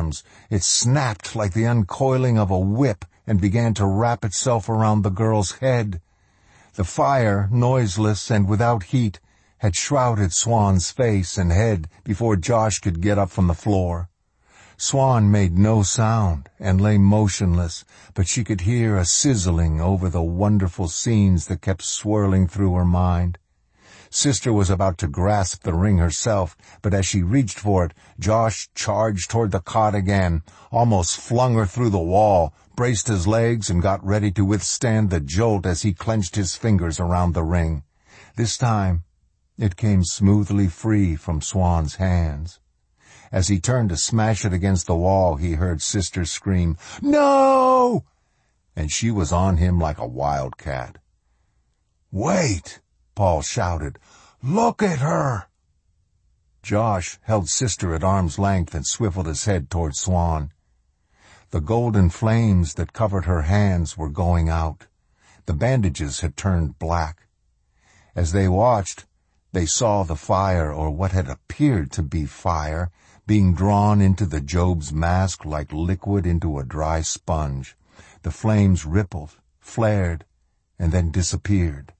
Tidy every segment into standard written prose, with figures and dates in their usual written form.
arms. It snapped like the uncoiling of a whip and began to wrap itself around the girl's head. The fire, noiseless and without heat, had shrouded Swan's face and head before Josh could get up from the floor. Swan made no sound and lay motionless, but she could hear a sizzling over the wonderful scenes that kept swirling through her mind. Sister was about to grasp the ring herself, but as she reached for it, Josh charged toward the cot again, almost flung her through the wall, braced his legs, and got ready to withstand the jolt as he clenched his fingers around the ring. This time, it came smoothly free from Swan's hands. As he turned to smash it against the wall, he heard Sister scream, "No!" And she was on him like a wildcat. "Wait!" Paul shouted. "Look at her!" Josh held Sister at arm's length and swiveled his head toward Swan. The golden flames that covered her hands were going out. The bandages had turned black. As they watched, they saw the fire, or what had appeared to be fire, being drawn into the Job's mask like liquid into a dry sponge. The flames rippled, flared, and then disappeared.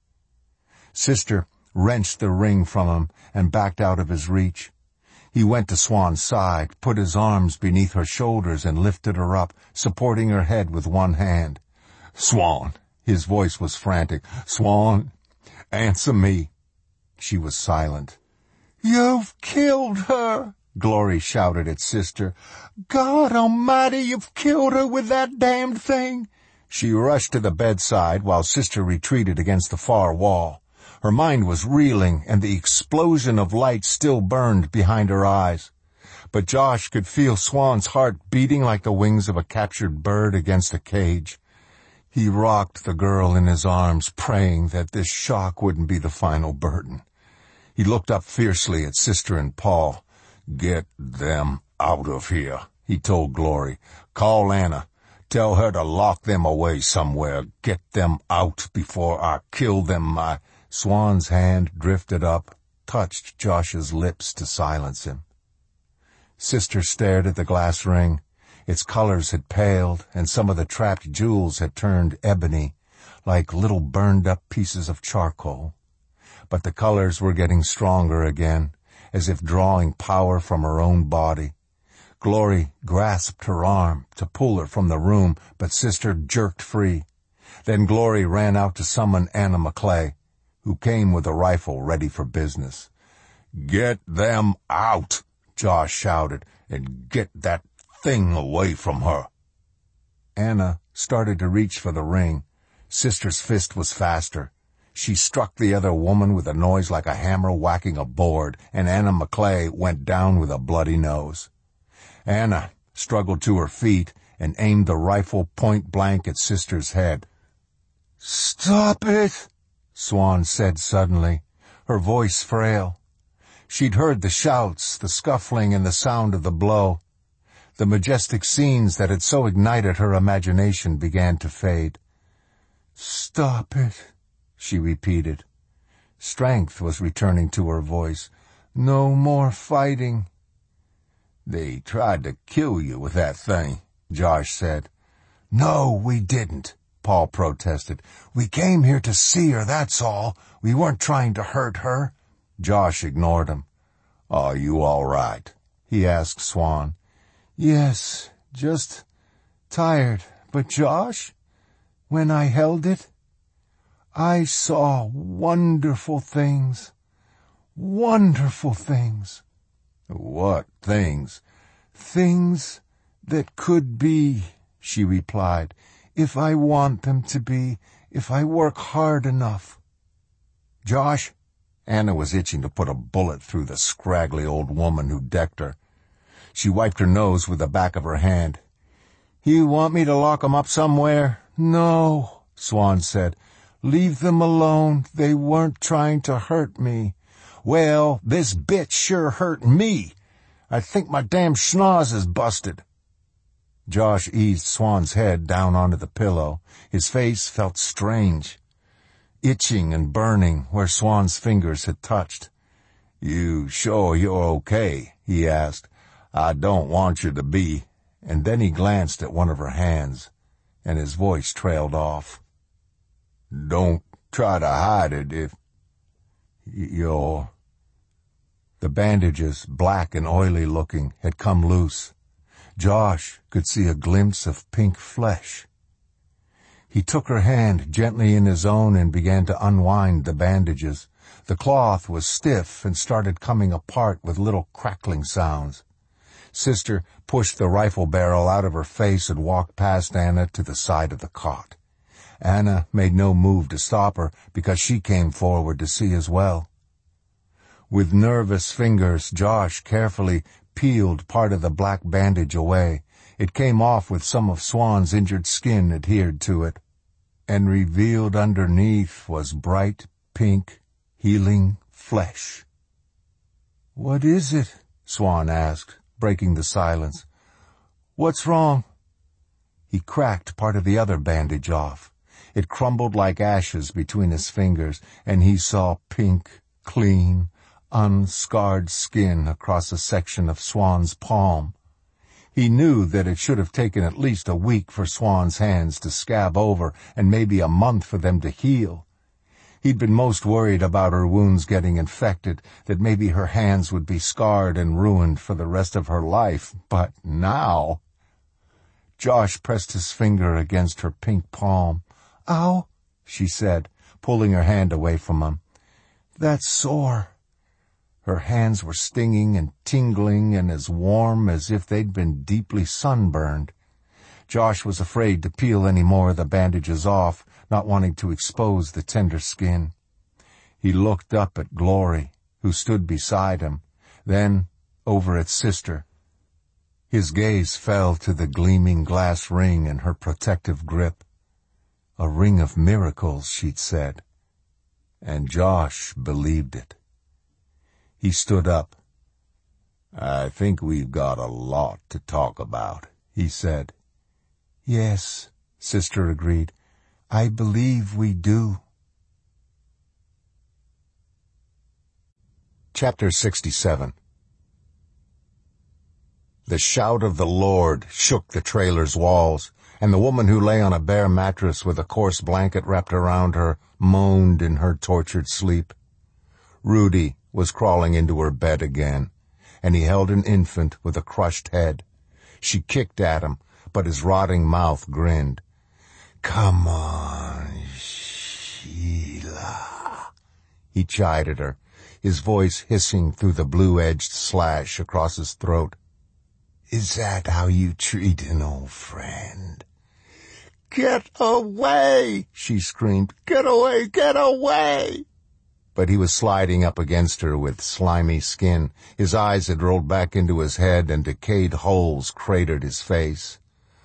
Sister wrenched the ring from him and backed out of his reach. He went to Swan's side, put his arms beneath her shoulders, and lifted her up, supporting her head with one hand. "Swan," his voice was frantic, "Swan, answer me." She was silent. "You've killed her," Glory shouted at Sister. "God Almighty, you've killed her with that damned thing." She rushed to the bedside while Sister retreated against the far wall. Her mind was reeling, and the explosion of light still burned behind her eyes. But Josh could feel Swan's heart beating like the wings of a captured bird against a cage. He rocked the girl in his arms, praying that this shock wouldn't be the final burden. He looked up fiercely at Sister and Paul. "Get them out of here," he told Glory. "Call Anna. Tell her to lock them away somewhere. Get them out before I kill them. Swan's hand drifted up, touched Josh's lips to silence him. Sister stared at the glass ring. Its colors had paled, and some of the trapped jewels had turned ebony, like little burned-up pieces of charcoal. But the colors were getting stronger again, as if drawing power from her own body. Glory grasped her arm to pull her from the room, but Sister jerked free. Then Glory ran out to summon Anna McClay, who came with a rifle ready for business. "Get them out," Josh shouted, "and get that thing away from her." Anna started to reach for the ring. Sister's fist was faster. She struck the other woman with a noise like a hammer whacking a board, and Anna McClay went down with a bloody nose. Anna struggled to her feet and aimed the rifle point blank at Sister's head. "Stop it," Swan said suddenly, her voice frail. She'd heard the shouts, the scuffling, and the sound of the blow. The majestic scenes that had so ignited her imagination began to fade. "Stop it," she repeated. Strength was returning to her voice. "No more fighting." "They tried to kill you with that thing," Josh said. "No, we didn't," Paul protested. "We came here to see her, that's all. We weren't trying to hurt her." Josh ignored him. "Are you all right?" he asked Swan. "Yes, just tired. But Josh, when I held it, I saw wonderful things. Wonderful things." "What things?" "Things that could be," she replied, "if I want them to be, if I work hard enough." "Josh," Anna was itching to put a bullet through the scraggly old woman who decked her. She wiped her nose with the back of her hand. "You want me to lock 'em up somewhere?" "No," Swan said. "Leave them alone. They weren't trying to hurt me." "Well, this bitch sure hurt me. I think my damn schnoz is busted." Josh eased Swan's head down onto the pillow. His face felt strange, itching and burning where Swan's fingers had touched. "You sure you're okay?" he asked. "I don't want you to be. And then he glanced at one of her hands, and his voice trailed off. "Don't try to hide it if you're—" The bandages, black and oily looking, had come loose. Josh could see a glimpse of pink flesh. He took her hand gently in his own and began to unwind the bandages. The cloth was stiff and started coming apart with little crackling sounds. Sister pushed the rifle barrel out of her face and walked past Anna to the side of the cot. Anna made no move to stop her because she came forward to see as well. With nervous fingers, Josh carefully peeled part of the black bandage away. It came off with some of Swan's injured skin adhered to it, and revealed underneath was bright pink, healing flesh. "What is it?" Swan asked, breaking the silence. "What's wrong?" He cracked part of the other bandage off. It crumbled like ashes between his fingers, and he saw pink, clean, unscarred skin across a section of Swan's palm. He knew that it should have taken at least a week for Swan's hands to scab over and maybe a month for them to heal. He'd been most worried about her wounds getting infected, that maybe her hands would be scarred and ruined for the rest of her life. But now... Josh pressed his finger against her pink palm. "Ow," she said, pulling her hand away from him. "That's sore." Her hands were stinging and tingling and as warm as if they'd been deeply sunburned. Josh was afraid to peel any more of the bandages off, not wanting to expose the tender skin. He looked up at Glory, who stood beside him, then over at Sister. His gaze fell to the gleaming glass ring in her protective grip. A ring of miracles, she'd said. And Josh believed it. He stood up. "I think we've got a lot to talk about," he said. "Yes," Sister agreed. "I believe we do." Chapter 67. The shout of the Lord shook the trailer's walls, and the woman who lay on a bare mattress with a coarse blanket wrapped around her moaned in her tortured sleep. Rudy was crawling into her bed again, and he held an infant with a crushed head. She kicked at him, but his rotting mouth grinned. "Come on, Sheila," he chided her, his voice hissing through the blue-edged slash across his throat. "Is that how you treat an old friend?" "Get away!" she screamed. "Get away! Get away!" But he was sliding up against her with slimy skin. His eyes had rolled back into his head, and decayed holes cratered his face.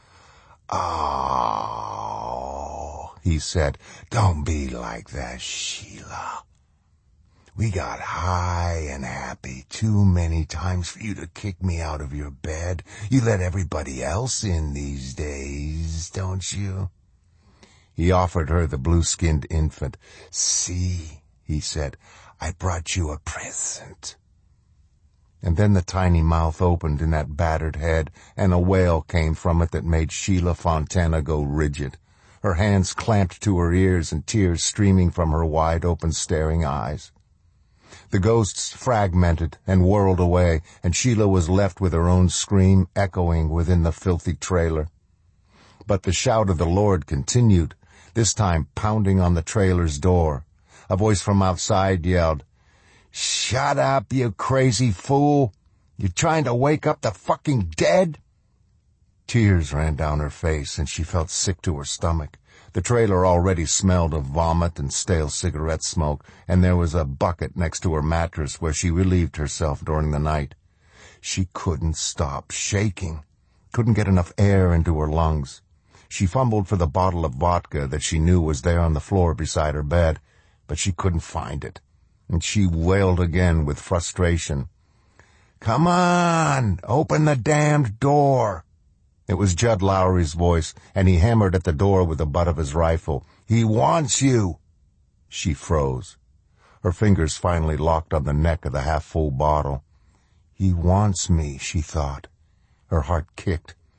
"Oh," he said, "don't be like that, Sheila. We got high and happy too many times for you to kick me out of your bed. You let everybody else in these days, don't you?" He offered her the blue-skinned infant. "See," he said, "I brought you a present." And then the tiny mouth opened in that battered head, and a wail came from it that made Sheila Fontana go rigid. Her hands clamped to her ears and tears streaming from her wide-open staring eyes. The ghosts fragmented and whirled away, and Sheila was left with her own scream echoing within the filthy trailer. But the shout of the Lord continued, this time pounding on the trailer's door. A voice from outside yelled, "Shut up, you crazy fool! You're trying to wake up the fucking dead?" Tears ran down her face, and she felt sick to her stomach. The trailer already smelled of vomit and stale cigarette smoke, and there was a bucket next to her mattress where she relieved herself during the night. She couldn't stop shaking, couldn't get enough air into her lungs. She fumbled for the bottle of vodka that she knew was there on the floor beside her bed, but she couldn't find it, and she wailed again with frustration. "Come on, open the damned door." It was Judd Lowry's voice, and he hammered at the door with the butt of his rifle. "He wants you." She froze. Her fingers finally locked on the neck of the half-full bottle. "He wants me," she thought. Her heart kicked.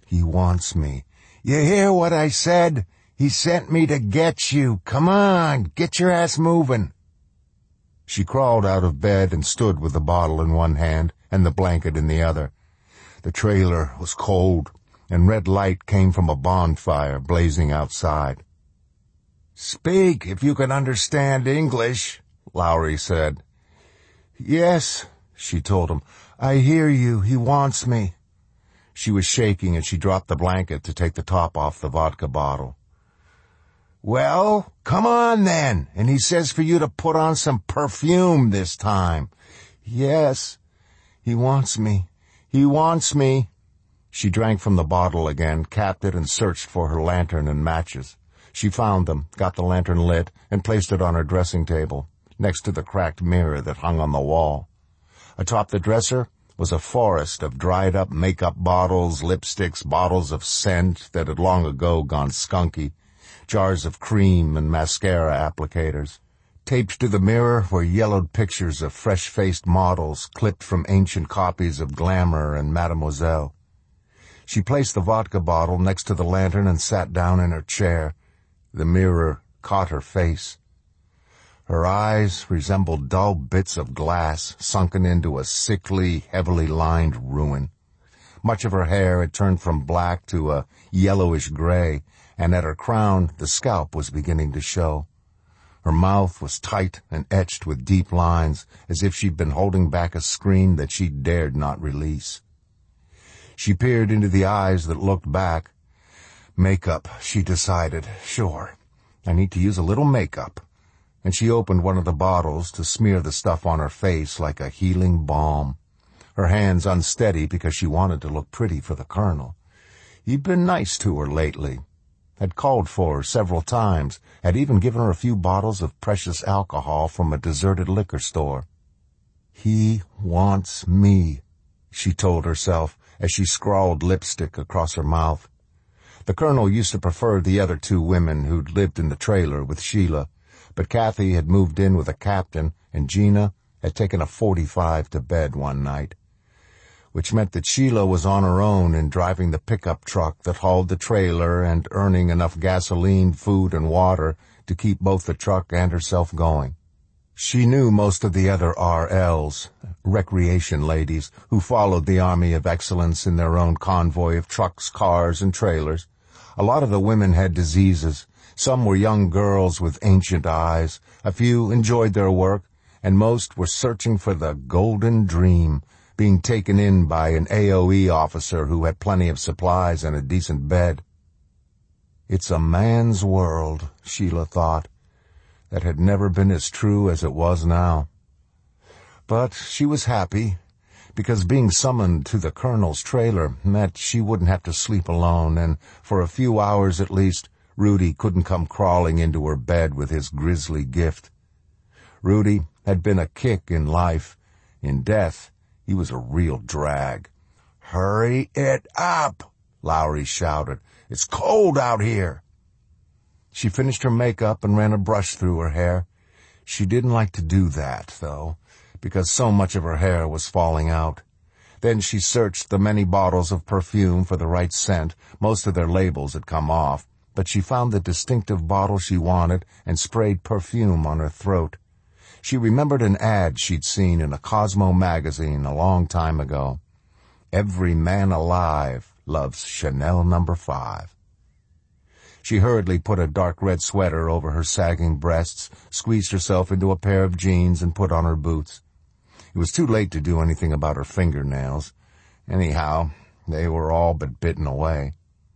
He wants me. You hear what I said? He sent me to get you. Come on, get your ass moving. She crawled out of bed and stood with the bottle in one hand and the blanket in the other. The trailer was cold, and red light came from a bonfire blazing outside. "Speak if you can understand English," Lowry said. "Yes," she told him. "I hear you. He wants me." She was shaking and she dropped the blanket to take the top off the vodka bottle. "Well, come on then. And he says for you to put on some perfume this time." "Yes, he wants me. He wants me." She drank from the bottle again, capped it, and searched for her lantern and matches. She found them, got the lantern lit, and placed it on her dressing table, next to the cracked mirror that hung on the wall. Atop the dresser was a forest of dried-up makeup bottles, lipsticks, bottles of scent that had long ago gone skunky, jars of cream and mascara applicators. Taped to the mirror were yellowed pictures of fresh-faced models clipped from ancient copies of Glamour and Mademoiselle. She placed the vodka bottle next to the lantern and sat down in her chair. The mirror caught her face. Her eyes resembled dull bits of glass sunken into a sickly, heavily lined ruin. Much of her hair had turned from black to a yellowish gray, and at her crown the scalp was beginning to show. Her mouth was tight and etched with deep lines, as if she'd been holding back a scream that she dared not release. She peered into the eyes that looked back. Makeup, she decided. Sure, I need to use a little makeup. And she opened one of the bottles to smear the stuff on her face like a healing balm. Her hands unsteady because she wanted to look pretty for the Colonel. He'd been nice to her lately, had called for her several times, had even given her a few bottles of precious alcohol from a deserted liquor store. "He wants me," she told herself as she scrawled lipstick across her mouth. The Colonel used to prefer the other two women who'd lived in the trailer with Sheila, but Kathy had moved in with a captain and Gina had taken a 45 to bed one night, which meant that Sheila was on her own in driving the pickup truck that hauled the trailer and earning enough gasoline, food, and water to keep both the truck and herself going. She knew most of the other RLs, recreation ladies, who followed the Army of Excellence in their own convoy of trucks, cars, and trailers. A lot of the women had diseases. Some were young girls with ancient eyes. A few enjoyed their work, and most were searching for the golden dream, being taken in by an AOE officer who had plenty of supplies and a decent bed. It's a man's world, Sheila thought, that had never been as true as it was now. But she was happy, because being summoned to the Colonel's trailer meant she wouldn't have to sleep alone, and for a few hours at least, Rudy couldn't come crawling into her bed with his grisly gift. Rudy had been a kick in life. In death, he was a real drag. "Hurry it up," Lowry shouted. "It's cold out here." She finished her makeup and ran a brush through her hair. She didn't like to do that, though, because so much of her hair was falling out. Then she searched the many bottles of perfume for the right scent. Most of their labels had come off, but she found the distinctive bottle she wanted and sprayed perfume on her throat. She remembered an ad she'd seen in a Cosmo magazine a long time ago. "Every man alive loves Chanel No. 5. She hurriedly put a dark red sweater over her sagging breasts, squeezed herself into a pair of jeans, and put on her boots. It was too late to do anything about her fingernails. Anyhow, they were all but bitten away.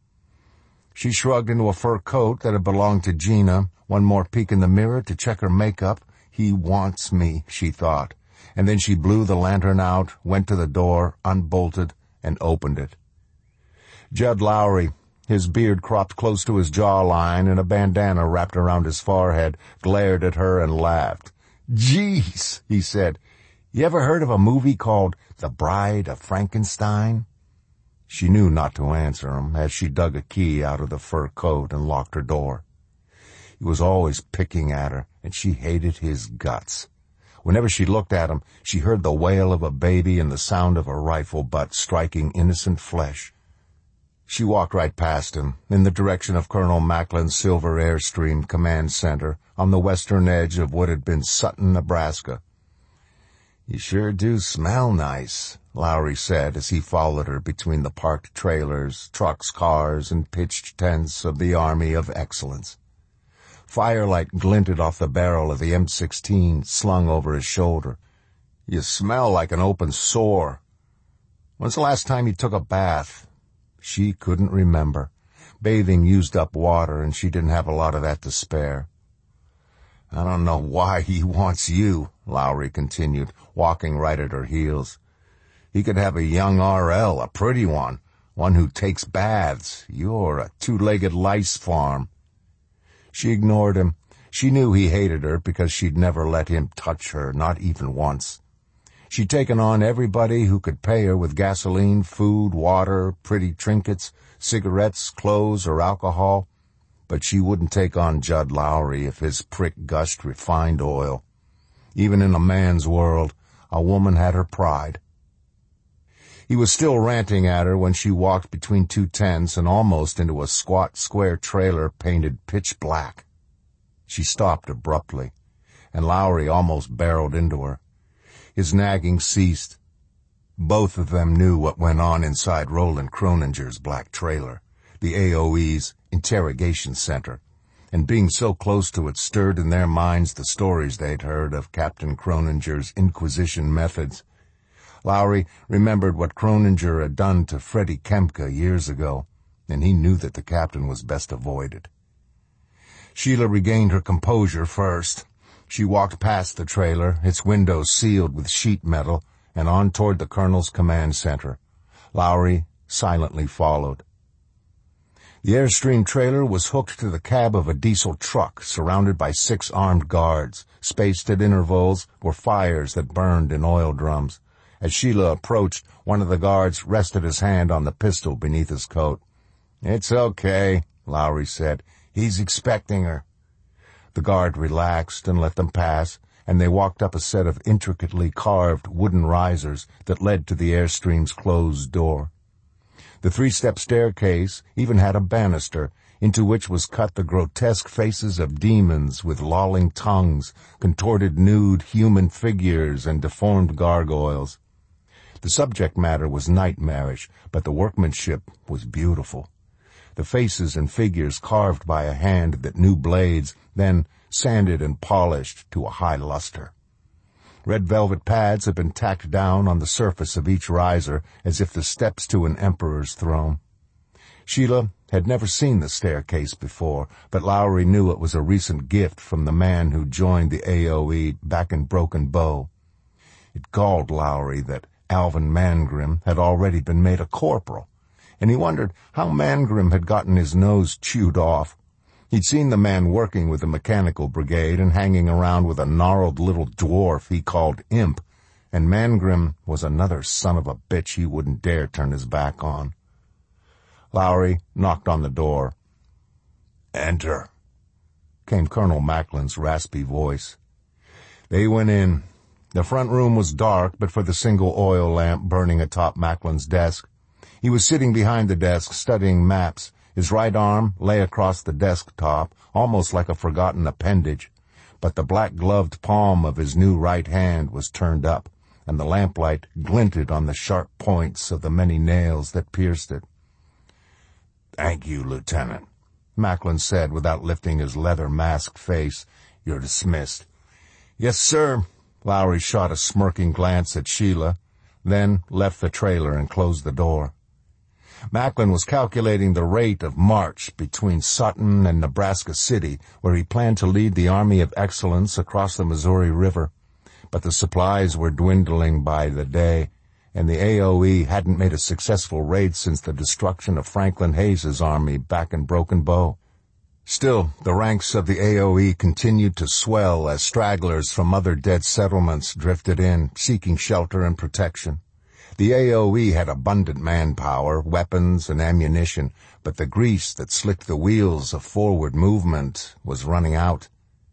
She shrugged into a fur coat that had belonged to Gina, one more peek in the mirror to check her makeup. "He wants me," she thought, and then she blew the lantern out, went to the door, unbolted, and opened it. Judd Lowry, his beard cropped close to his jawline and a bandana wrapped around his forehead, glared at her and laughed. "Geez," he said, "you ever heard of a movie called The Bride of Frankenstein?" She knew not to answer him as she dug a key out of the fur coat and locked her door. He was always picking at her, and she hated his guts. Whenever she looked at him, she heard the wail of a baby and the sound of a rifle butt striking innocent flesh. She walked right past him, in the direction of Colonel Macklin's Silver Airstream Command Center on the western edge of what had been Sutton, Nebraska. "You sure do smell nice," Lowry said as he followed her between the parked trailers, trucks, cars, and pitched tents of the Army of Excellence. Firelight glinted off the barrel of the M16 slung over his shoulder. "You smell like an open sore. When's the last time you took a bath?" She couldn't remember. Bathing used up water, and she didn't have a lot of that to spare. "I don't know why he wants you," Lowry continued, walking right at her heels. "He could have a young RL, a pretty one who takes baths. You're a two-legged lice farm." She ignored him. She knew he hated her because she'd never let him touch her, not even once. She'd taken on everybody who could pay her with gasoline, food, water, pretty trinkets, cigarettes, clothes, or alcohol. But she wouldn't take on Judd Lowry if his prick gushed refined oil. Even in a man's world, a woman had her pride. He was still ranting at her when she walked between two tents and almost into a squat square trailer painted pitch black. She stopped abruptly, and Lowry almost barreled into her. His nagging ceased. Both of them knew what went on inside Roland Croninger's black trailer, the AOE's interrogation center, and being so close to it stirred in their minds the stories they'd heard of Captain Croninger's Inquisition methods. Lowry remembered what Croninger had done to Freddie Kemke years ago, and he knew that the captain was best avoided. Sheila regained her composure first. She walked past the trailer, its windows sealed with sheet metal, and on toward the colonel's command center. Lowry silently followed. The Airstream trailer was hooked to the cab of a diesel truck, surrounded by 6 armed guards. Spaced at intervals were fires that burned in oil drums. As Sheila approached, one of the guards rested his hand on the pistol beneath his coat. "It's okay," Lowry said. "He's expecting her." The guard relaxed and let them pass, and they walked up a set of intricately carved wooden risers that led to the Airstream's closed door. The 3-step staircase even had a banister, into which was cut the grotesque faces of demons with lolling tongues, contorted nude human figures, and deformed gargoyles. The subject matter was nightmarish, but the workmanship was beautiful. The faces and figures carved by a hand that knew blades, then sanded and polished to a high luster. Red velvet pads had been tacked down on the surface of each riser as if the steps to an emperor's throne. Sheila had never seen the staircase before, but Lowry knew it was a recent gift from the man who joined the AOE back in Broken Bow. It galled Lowry that Alvin Mangrim had already been made a corporal, and he wondered how Mangrim had gotten his nose chewed off. He'd seen the man working with the mechanical brigade and hanging around with a gnarled little dwarf he called Imp, and Mangrim was another son of a bitch he wouldn't dare turn his back on. Lowry knocked on the door. "Enter," came Colonel Macklin's raspy voice. They went in. The front room was dark, but for the single oil lamp burning atop Macklin's desk. He was sitting behind the desk, studying maps. His right arm lay across the desktop, almost like a forgotten appendage, but the black-gloved palm of his new right hand was turned up, and the lamplight glinted on the sharp points of the many nails that pierced it. "Thank you, Lieutenant," Macklin said without lifting his leather-masked face. "You're dismissed." "Yes, sir." Lowry shot a smirking glance at Sheila, then left the trailer and closed the door. Macklin was calculating the rate of march between Sutton and Nebraska City, where he planned to lead the Army of Excellence across the Missouri River. But the supplies were dwindling by the day, and the AOE hadn't made a successful raid since the destruction of Franklin Hayes's army back in Broken Bow. Still, the ranks of the AOE continued to swell as stragglers from other dead settlements drifted in, seeking shelter and protection. The AOE had abundant manpower, weapons, and ammunition, but the grease that slicked the wheels of forward movement was running out.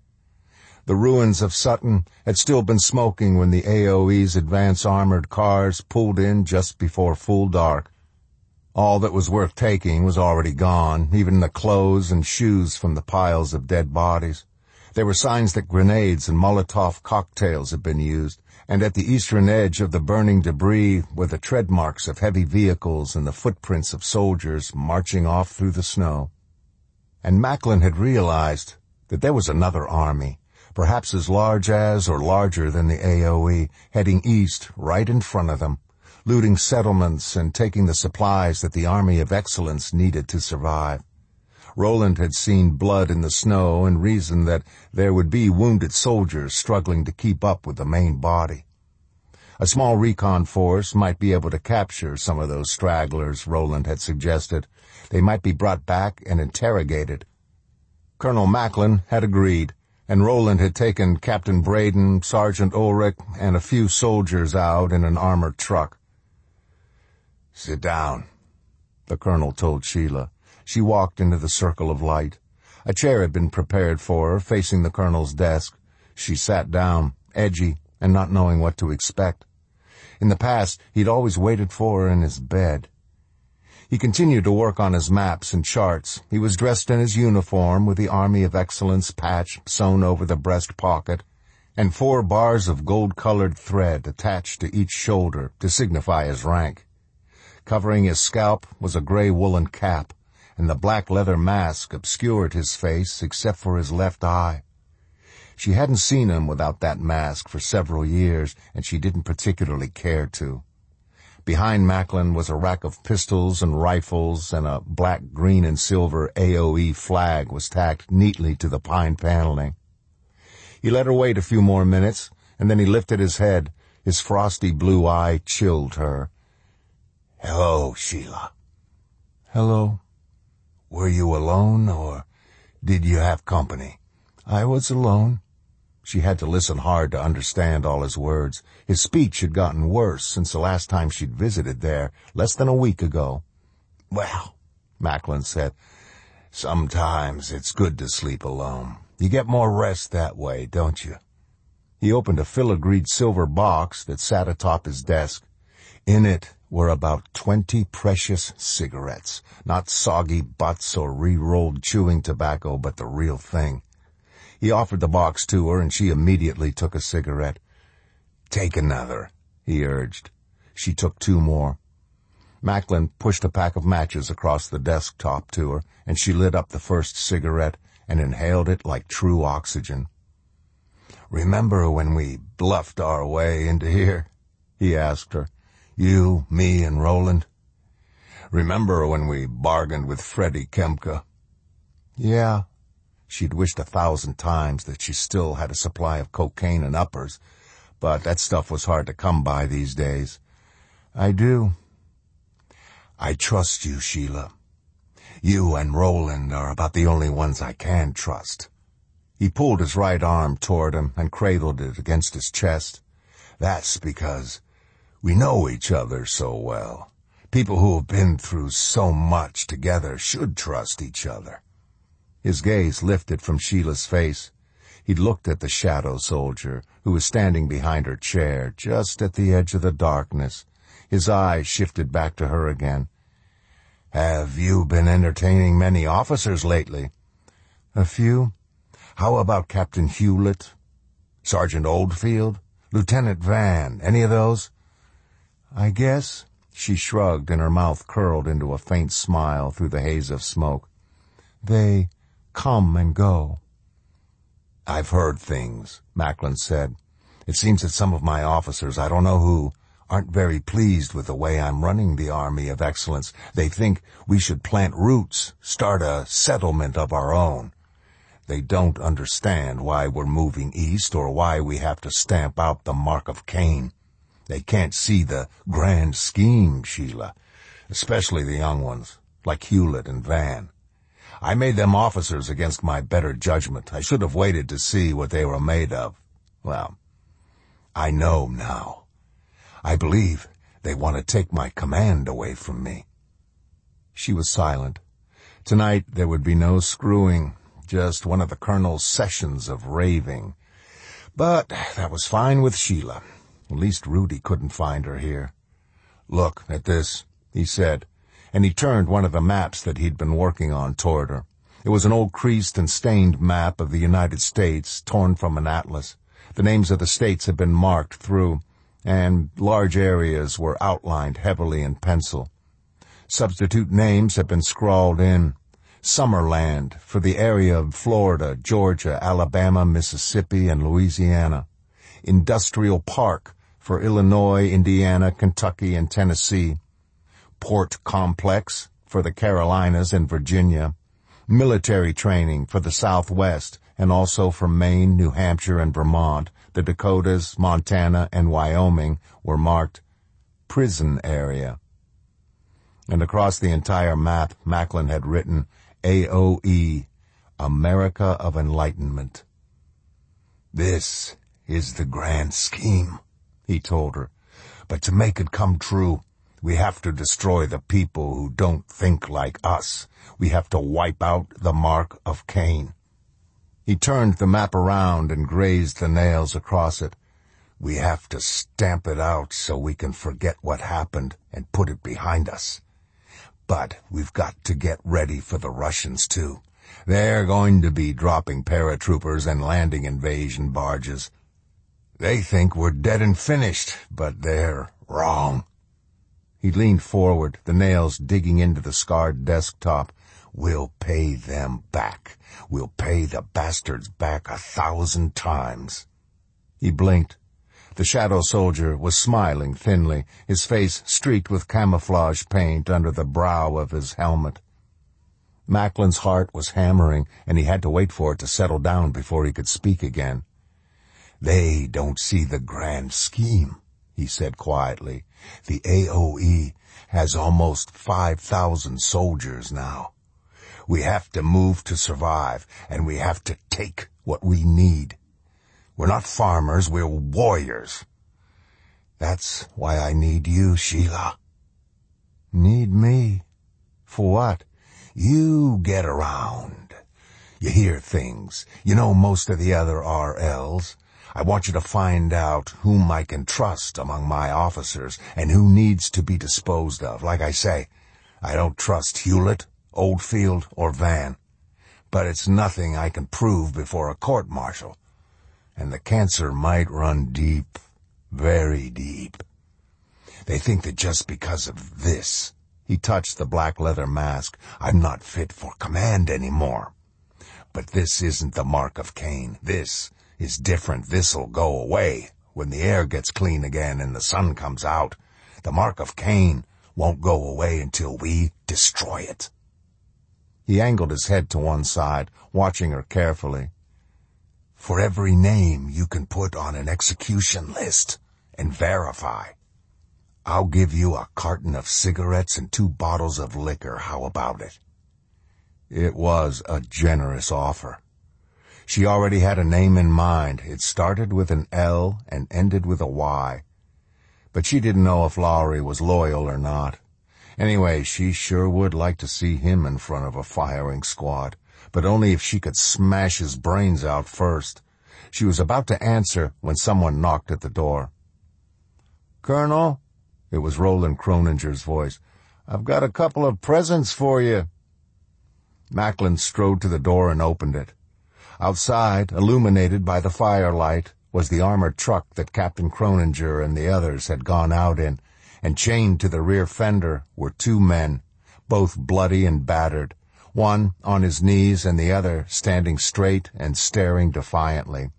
The ruins of Sutton had still been smoking when the AOE's advance armored cars pulled in just before full dark. All that was worth taking was already gone, even the clothes and shoes from the piles of dead bodies. There were signs that grenades and Molotov cocktails had been used, and at the eastern edge of the burning debris were the tread marks of heavy vehicles and the footprints of soldiers marching off through the snow. And Macklin had realized that there was another army, perhaps as large as or larger than the AOE, heading east right in front of them, looting settlements and taking the supplies that the Army of Excellence needed to survive. Roland had seen blood in the snow and reasoned that there would be wounded soldiers struggling to keep up with the main body. A small recon force might be able to capture some of those stragglers, Roland had suggested. They might be brought back and interrogated. Colonel Macklin had agreed, and Roland had taken Captain Braden, Sergeant Ulrich, and a few soldiers out in an armored truck. "Sit down," the colonel told Sheila. She walked into the circle of light. A chair had been prepared for her, facing the colonel's desk. She sat down, edgy and not knowing what to expect. In the past, he'd always waited for her in his bed. He continued to work on his maps and charts. He was dressed in his uniform with the Army of Excellence patch sewn over the breast pocket, and 4 bars of gold-colored thread attached to each shoulder to signify his rank. Covering his scalp was a gray woolen cap, and the black leather mask obscured his face except for his left eye. She hadn't seen him without that mask for several years, and she didn't particularly care to. Behind Macklin was a rack of pistols and rifles, and a black, green, and silver AOE flag was tacked neatly to the pine paneling. He let her wait a few more minutes, and then he lifted his head. His frosty blue eye chilled her. "Hello, Sheila." "Hello." "Were you alone, or did you have company?" "I was alone." She had to listen hard to understand all his words. His speech had gotten worse since the last time she'd visited there, less than a week ago. "Well," Macklin said, "sometimes it's good to sleep alone. You get more rest that way, don't you?" He opened a filigreed silver box that sat atop his desk. In it were about 20 precious cigarettes, not soggy butts or re-rolled chewing tobacco, but the real thing. He offered the box to her, and she immediately took a cigarette. "Take another," he urged. She took 2 more. Macklin pushed a pack of matches across the desktop to her, and she lit up the first cigarette and inhaled it like true oxygen. "Remember when we bluffed our way into here?" he asked her. "You, me, and Roland. Remember when we bargained with Freddie Kemka?" "Yeah." She'd wished 1,000 times that she still had a supply of cocaine and uppers, but that stuff was hard to come by these days. "I do." "I trust you, Sheila. You and Roland are about the only ones I can trust." He pulled his right arm toward him and cradled it against his chest. "That's because we know each other so well. People who have been through so much together should trust each other." His gaze lifted from Sheila's face. He'd looked at the shadow soldier, who was standing behind her chair, just at the edge of the darkness. His eyes shifted back to her again. "Have you been entertaining many officers lately?" "A few." "How about Captain Hewlett? Sergeant Oldfield? Lieutenant Van? Any of those?" "I guess." She shrugged, and her mouth curled into a faint smile through the haze of smoke. "They come and go." "I've heard things," Macklin said. "It seems that some of my officers, I don't know who, aren't very pleased with the way I'm running the Army of Excellence. They think we should plant roots, start a settlement of our own. They don't understand why we're moving east or why we have to stamp out the mark of Cain. They can't see the grand scheme, Sheila, especially the young ones, like Hewlett and Van. I made them officers against my better judgment. I should have waited to see what they were made of. Well, I know now. I believe they want to take my command away from me." She was silent. Tonight there would be no screwing, just one of the colonel's sessions of raving. But that was fine with Sheila. At least Rudy couldn't find her here. "Look at this," he said. and he turned one of the maps that he'd been working on toward her. It was an old creased and stained map of the United States, torn from an atlas. The names of the states had been marked through, and large areas were outlined heavily in pencil. Substitute names had been scrawled in. Summerland for the area of Florida, Georgia, Alabama, Mississippi, and Louisiana. Industrial Park for Illinois, Indiana, Kentucky, and Tennessee. Port Complex for the Carolinas and Virginia. Military training for the Southwest and also for Maine, New Hampshire, and Vermont. The Dakotas, Montana, and Wyoming were marked prison area. And across the entire map, Macklin had written AOE, America of Enlightenment. "This is the grand scheme," he told her. "But to make it come true, we have to destroy the people who don't think like us. We have to wipe out the mark of Cain." He turned the map around and grazed the nails across it. "We have to stamp it out so we can forget what happened and put it behind us. But we've got to get ready for the Russians, too. They're going to be dropping paratroopers and landing invasion barges. They think we're dead and finished, but they're wrong." He leaned forward, the nails digging into the scarred desktop. "We'll pay them back. We'll pay the bastards back 1,000 times. He blinked. The shadow soldier was smiling thinly, his face streaked with camouflage paint under the brow of his helmet. Macklin's heart was hammering, and he had to wait for it to settle down before he could speak again. "They don't see the grand scheme," he said quietly. "The AOE has almost 5,000 soldiers now. We have to move to survive, and we have to take what we need. We're not farmers, we're warriors. That's why I need you, Sheila." "Need me? For what?" "You get around. You hear things. You know most of the other RLs. I want you to find out whom I can trust among my officers and who needs to be disposed of. Like I say, I don't trust Hewlett, Oldfield, or Van. But it's nothing I can prove before a court-martial. And the cancer might run deep, very deep. They think that just because of this," he touched the black leather mask, "I'm not fit for command anymore. But this isn't the mark of Cain. This is different. This'll go away when the air gets clean again and the sun comes out. The mark of Cain won't go away until we destroy it." He angled his head to one side, watching her carefully. "For every name you can put on an execution list and verify, I'll give you a carton of cigarettes and 2 bottles of liquor. How about it?" It was a generous offer. She already had a name in mind. It started with an L and ended with a Y. But she didn't know if Lowry was loyal or not. Anyway, she sure would like to see him in front of a firing squad, but only if she could smash his brains out first. She was about to answer when someone knocked at the door. "Colonel," it was Roland Croninger's voice, "I've got a couple of presents for you." Macklin strode to the door and opened it. Outside, illuminated by the firelight, was the armored truck that Captain Croninger and the others had gone out in, and chained to the rear fender were 2 men, both bloody and battered, one on his knees and the other standing straight and staring defiantly.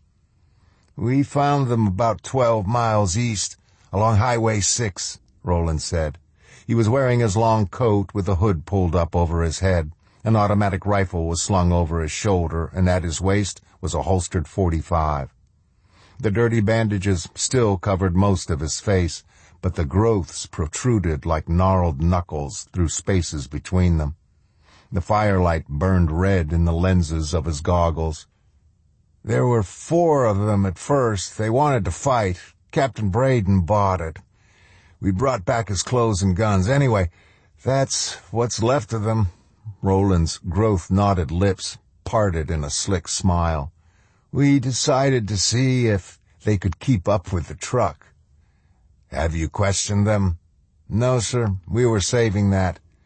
"We found them about 12 miles east, along Highway 6, Roland said. He was wearing his long coat with the hood pulled up over his head. An automatic rifle was slung over his shoulder, and at his waist was a holstered .45. The dirty bandages still covered most of his face, but the growths protruded like gnarled knuckles through spaces between them. The firelight burned red in the lenses of his goggles. "There were 4 of them at first. They wanted to fight. Captain Braden bought it. We brought back his clothes and guns. Anyway, that's what's left of them." Roland's growth-knotted lips parted in a slick smile. "We decided to see if they could keep up with the truck." "Have you questioned them?" "No, sir. We were saving that.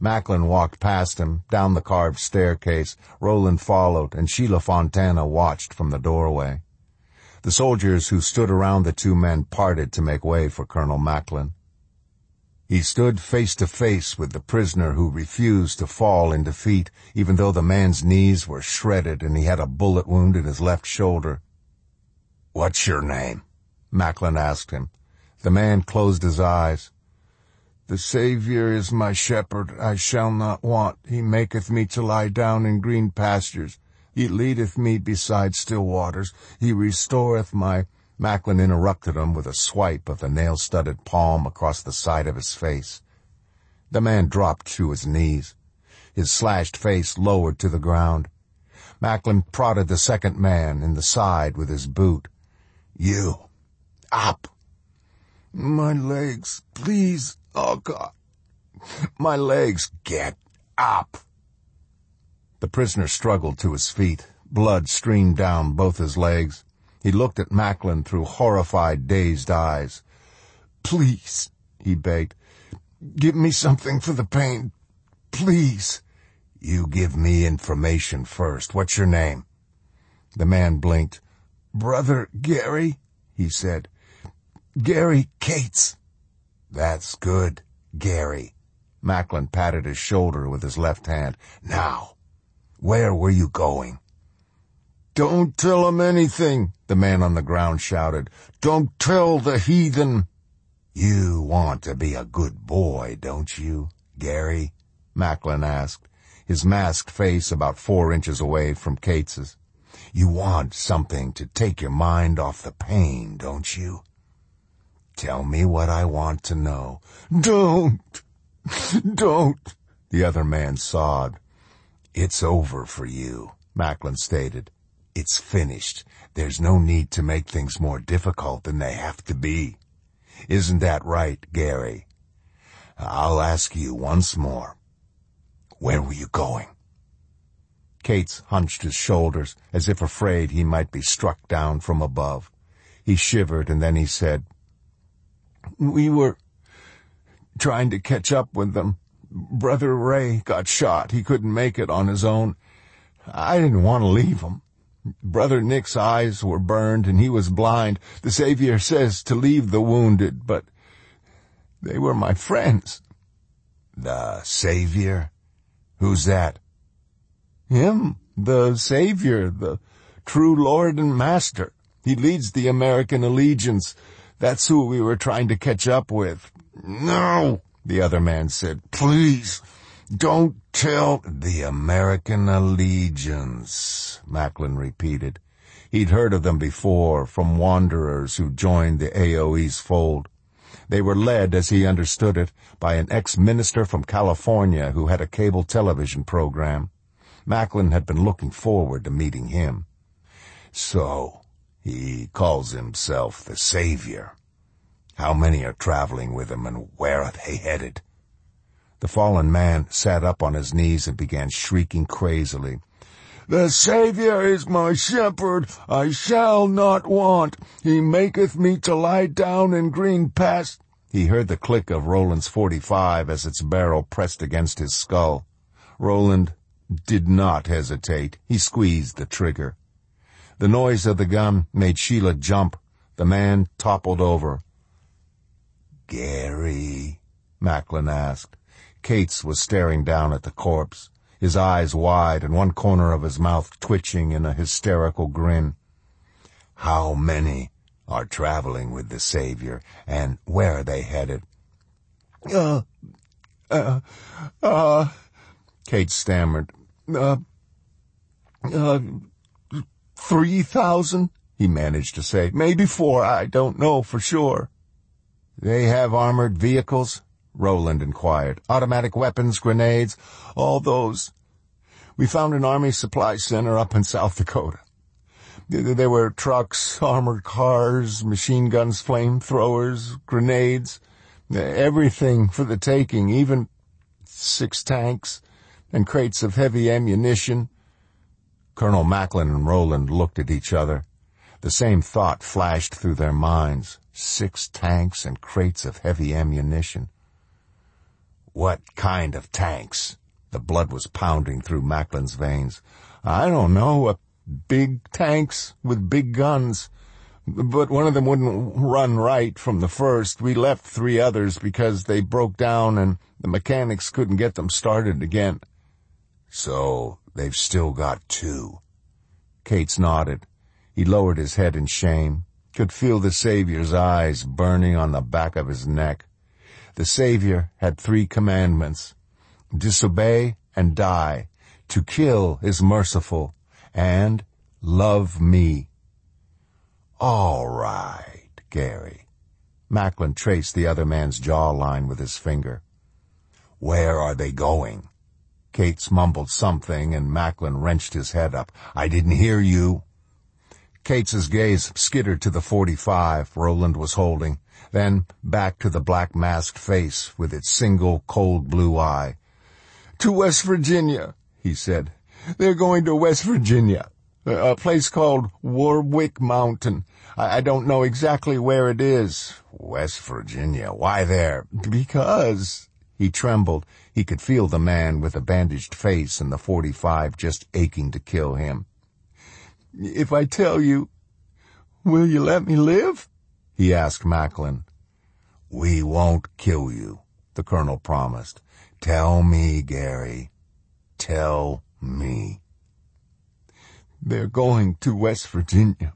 Macklin walked past him, down the carved staircase. Roland followed, and Sheila Fontana watched from the doorway. The soldiers who stood around the two men parted to make way for Colonel Macklin. He stood face to face with the prisoner who refused to fall in defeat, even though the man's knees were shredded and he had a bullet wound in his left shoulder. "What's your name?" Macklin asked him. The man closed his eyes. "The Saviour is my shepherd, I shall not want. He maketh me to lie down in green pastures. He leadeth me beside still waters. He restoreth my—" Macklin interrupted him with a swipe of the nail-studded palm across the side of his face. The man dropped to his knees, his slashed face lowered to the ground. Macklin prodded the second man in the side with his boot. "You, up!" "My legs, please. Oh, God. My legs, get up." The prisoner struggled to his feet. Blood streamed down both his legs. He looked at Macklin through horrified, dazed eyes. "Please," he begged. "Give me something for the pain. Please." "You give me information first. What's your name?" The man blinked. "Brother Gary," he said. "Gary Cates." "That's good, Gary." Macklin patted his shoulder with his left hand. "Now, where were you going?" "Don't tell him anything," the man on the ground shouted. "Don't tell the heathen." "You want to be a good boy, don't you, Gary?" Macklin asked, his masked face about 4 inches away from Cates's. "You want something to take your mind off the pain, don't you? Tell me what I want to know." Don't, the other man sobbed. "It's over for you," Macklin stated. "It's finished. There's no need to make things more difficult than they have to be. Isn't that right, Gary? I'll ask you once more. Where were you going?" Cates hunched his shoulders as if afraid he might be struck down from above. He shivered and then he said, "We were trying to catch up with them. Brother Ray got shot. He couldn't make it on his own. I didn't want to leave him. Brother Nick's eyes were burned and he was blind. The Savior says to leave the wounded, but they were my friends." "The Savior? Who's that?" "Him, the Savior, the true Lord and Master. He leads the American Allegiance. That's who we were trying to catch up with." "No," the other man said. "Please, don't tell." "The American Allegiance," Macklin repeated. He'd heard of them before from wanderers who joined the AOE's fold. They were led, as he understood it, by an ex-minister from California who had a cable television program. Macklin had been looking forward to meeting him. "So, he calls himself the Savior. How many are traveling with him, and where are they headed?" The fallen man sat up on his knees and began shrieking crazily. "The Savior is my shepherd, I shall not want. He maketh me to lie down in green pastures." He heard the click of Roland's .45 as its barrel pressed against his skull. Roland did not hesitate. He squeezed the trigger. The noise of the gun made Sheila jump. The man toppled over. "Gary?" Macklin asked. Cates was staring down at the corpse, his eyes wide and one corner of his mouth twitching in a hysterical grin. "How many are traveling with the Savior, and where are they headed?" Cates stammered. 3,000, he managed to say. Maybe 4, I don't know for sure. "They have armored vehicles?" Roland inquired. "Automatic weapons, grenades, all those. We found an army supply center up in South Dakota. There were trucks, armored cars, machine guns, flamethrowers, grenades, everything for the taking, even 6 tanks and crates of heavy ammunition." Colonel Macklin and Roland looked at each other. The same thought flashed through their minds. 6 tanks and crates of heavy ammunition. What kind of tanks? The blood was pounding through Macklin's veins. I don't know, big tanks with big guns. But one of them wouldn't run right from the first. We left 3 others because they broke down and the mechanics couldn't get them started again. So they've still got 2. Cates nodded. He lowered his head in shame, could feel the Savior's eyes burning on the back of his neck. The Savior had 3 commandments: disobey and die, to kill is merciful, and love me. All right, Gary. Macklin traced the other man's jawline with his finger. Where are they going? Cates mumbled something, and Macklin wrenched his head up. I didn't hear you. Cates's gaze skittered to the .45 Roland was holding, then back to the black masked face with its single cold blue eye. To West Virginia, he said. They're going to West Virginia, a place called Warwick Mountain. I don't know exactly where it is. West Virginia, why there? Because... He trembled. He could feel the man with the bandaged face and the .45 just aching to kill him. If I tell you, will you let me live? He asked Macklin. We won't kill you, the colonel promised. Tell me, Gary. Tell me. They're going to West Virginia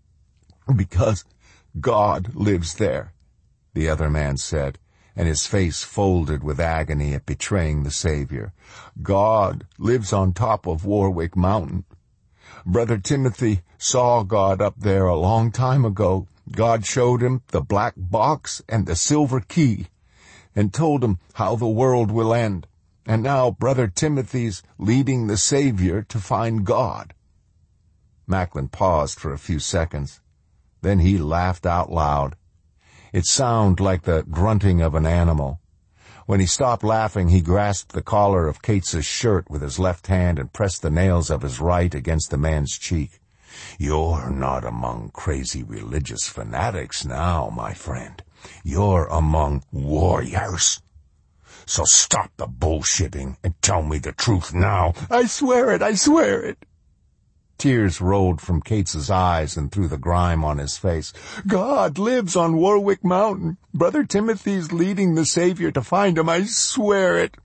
because God lives there, the other man said, and his face folded with agony at betraying the Savior. God lives on top of Warwick Mountain. Brother Timothy saw God up there a long time ago. God showed him the black box and the silver key and told him how the world will end. And now Brother Timothy's leading the Savior to find God. Macklin paused for a few seconds. Then he laughed out loud. It sounded like the grunting of an animal. When he stopped laughing, he grasped the collar of Cates's shirt with his left hand and pressed the nails of his right against the man's cheek. You're not among crazy religious fanatics now, my friend. You're among warriors. So stop the bullshitting and tell me the truth now. I swear it, I swear it. Tears rolled from Cates's eyes and through the grime on his face. God lives on Warwick Mountain. Brother Timothy's leading the Savior to find him. I swear it.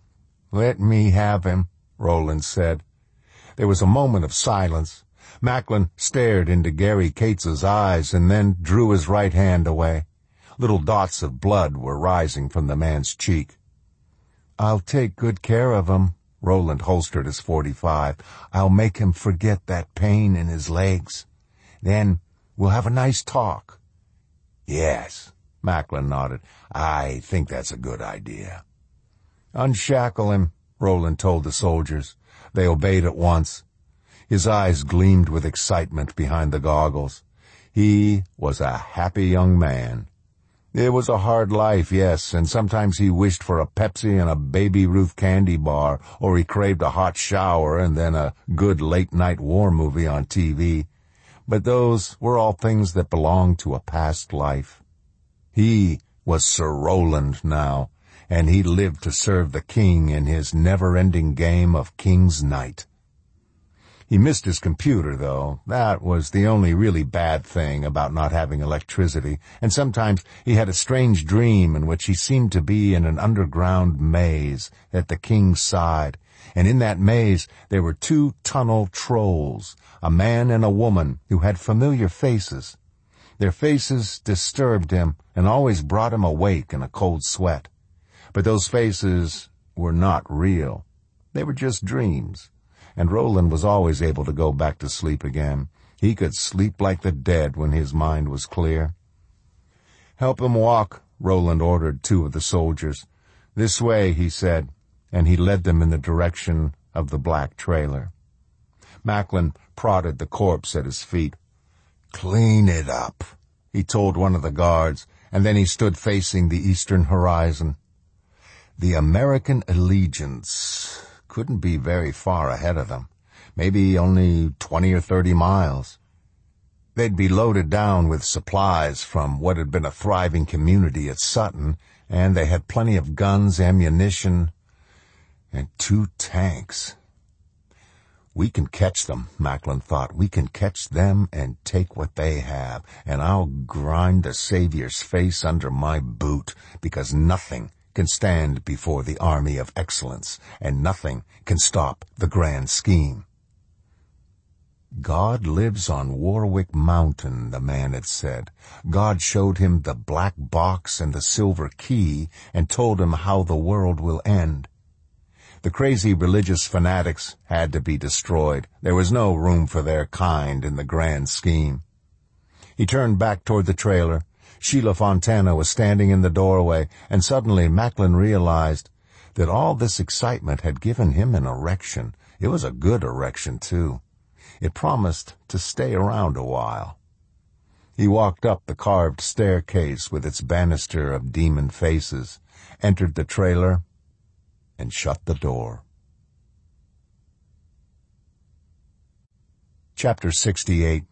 Let me have him, Roland said. There was a moment of silence. Macklin stared into Gary Cates's eyes and then drew his right hand away. Little dots of blood were rising from the man's cheek. I'll take good care of him. Roland holstered his .45. I'll make him forget that pain in his legs. Then we'll have a nice talk. Yes, Macklin nodded. I think that's a good idea. Unshackle him, Roland told the soldiers. They obeyed at once. His eyes gleamed with excitement behind the goggles. He was a happy young man. It was a hard life, yes, and sometimes he wished for a Pepsi and a Baby Ruth candy bar, or he craved a hot shower and then a good late-night war movie on TV. But those were all things that belonged to a past life. He was Sir Roland now, and he lived to serve the king in his never-ending game of King's Knight. He missed his computer, though. That was the only really bad thing about not having electricity, and sometimes he had a strange dream in which he seemed to be in an underground maze at the king's side, and in that maze there were 2 tunnel trolls, a man and a woman who had familiar faces. Their faces disturbed him and always brought him awake in a cold sweat. But those faces were not real. They were just dreams. And Roland was always able to go back to sleep again. He could sleep like the dead when his mind was clear. Help him walk, Roland ordered 2 of the soldiers. This way, he said, and he led them in the direction of the black trailer. Macklin prodded the corpse at his feet. Clean it up, he told one of the guards, and then he stood facing the eastern horizon. The American allegiance couldn't be very far ahead of them, maybe only 20 or 30 miles. They'd be loaded down with supplies from what had been a thriving community at Sutton, and they had plenty of guns, ammunition, and 2 tanks. We can catch them, Macklin thought. We can catch them and take what they have, and I'll grind the Savior's face under my boot, because nothing can stand before the army of excellence, and nothing can stop the grand scheme. God lives on Warwick Mountain, the man had said. God showed him the black box and the silver key and told him how the world will end. The crazy religious fanatics had to be destroyed. There was no room for their kind in the grand scheme. He turned back toward the trailer. Sheila Fontana was standing in the doorway, and suddenly Macklin realized that all this excitement had given him an erection. It was a good erection, too. It promised to stay around a while. He walked up the carved staircase with its banister of demon faces, entered the trailer, and shut the door. Chapter 68.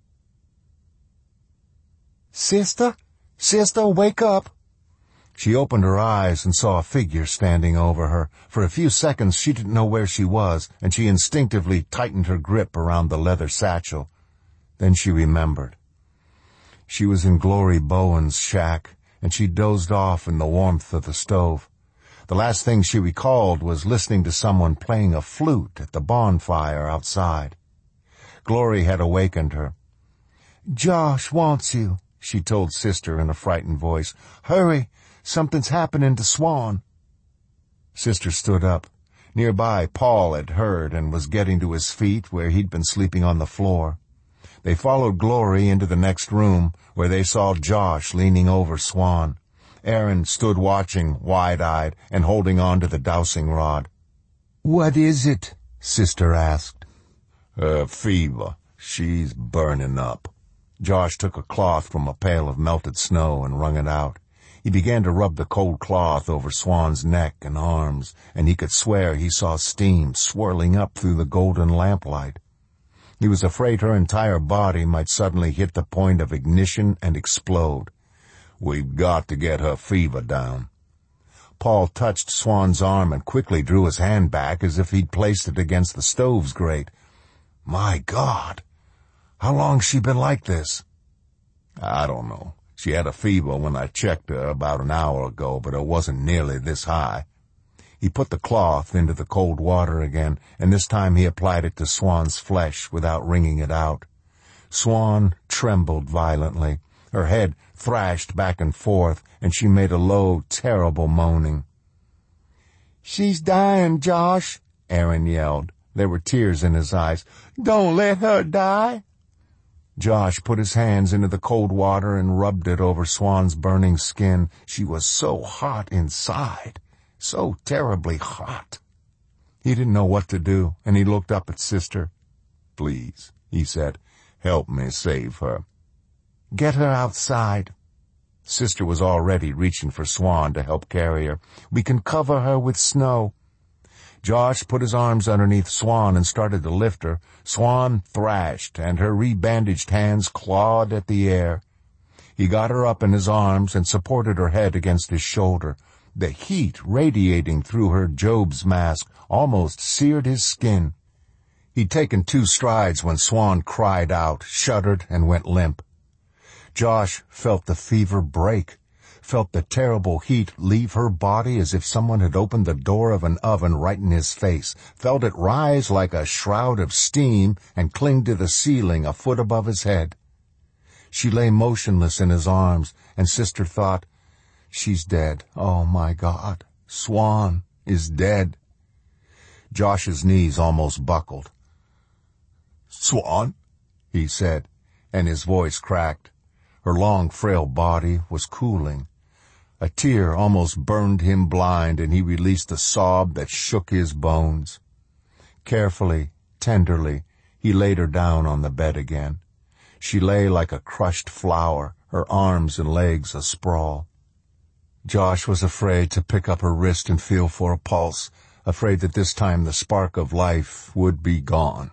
Sister? Sister, wake up! She opened her eyes and saw a figure standing over her. For a few seconds she didn't know where she was, and she instinctively tightened her grip around the leather satchel. Then she remembered. She was in Glory Bowen's shack, and she dozed off in the warmth of the stove. The last thing she recalled was listening to someone playing a flute at the bonfire outside. Glory had awakened her. "Josh wants you," she told Sister in a frightened voice. "Hurry! Something's happening to Swan." Sister stood up. Nearby, Paul had heard and was getting to his feet where he'd been sleeping on the floor. They followed Glory into the next room, where they saw Josh leaning over Swan. Aaron stood watching, wide-eyed, and holding on to the dowsing rod. "What is it?" Sister asked. Fever. She's burning up." Josh took a cloth from a pail of melted snow and wrung it out. He began to rub the cold cloth over Swan's neck and arms, and he could swear he saw steam swirling up through the golden lamplight. He was afraid her entire body might suddenly hit the point of ignition and explode. "We've got to get her fever down." Paul touched Swan's arm and quickly drew his hand back as if he'd placed it against the stove's grate. "My God! How long's she been like this?" "I don't know. She had a fever when I checked her about an hour ago, but it wasn't nearly this high." He put the cloth into the cold water again, and this time he applied it to Swan's flesh without wringing it out. Swan trembled violently. Her head thrashed back and forth, and she made a low, terrible moaning. "She's dying, Josh," Aaron yelled. There were tears in his eyes. "Don't let her die." Josh put his hands into the cold water and rubbed it over Swan's burning skin. She was so hot inside, so terribly hot. He didn't know what to do, and he looked up at Sister. "Please," he said, "help me save her." "Get her outside." Sister was already reaching for Swan to help carry her. "We can cover her with snow." Josh put his arms underneath Swan and started to lift her. Swan thrashed, and her rebandaged hands clawed at the air. He got her up in his arms and supported her head against his shoulder. The heat radiating through her Job's mask almost seared his skin. He'd taken 2 strides when Swan cried out, shuddered, and went limp. Josh felt the fever break, felt the terrible heat leave her body as if someone had opened the door of an oven right in his face, felt it rise like a shroud of steam and cling to the ceiling a foot above his head. She lay motionless in his arms, and Sister thought, "She's dead. Oh, my God. Swan is dead." Josh's knees almost buckled. "Swan?" he said, and his voice cracked. Her long, frail body was cooling. A tear almost burned him blind, and he released a sob that shook his bones. Carefully, tenderly, he laid her down on the bed again. She lay like a crushed flower, her arms and legs asprawl. Josh was afraid to pick up her wrist and feel for a pulse, afraid that this time the spark of life would be gone.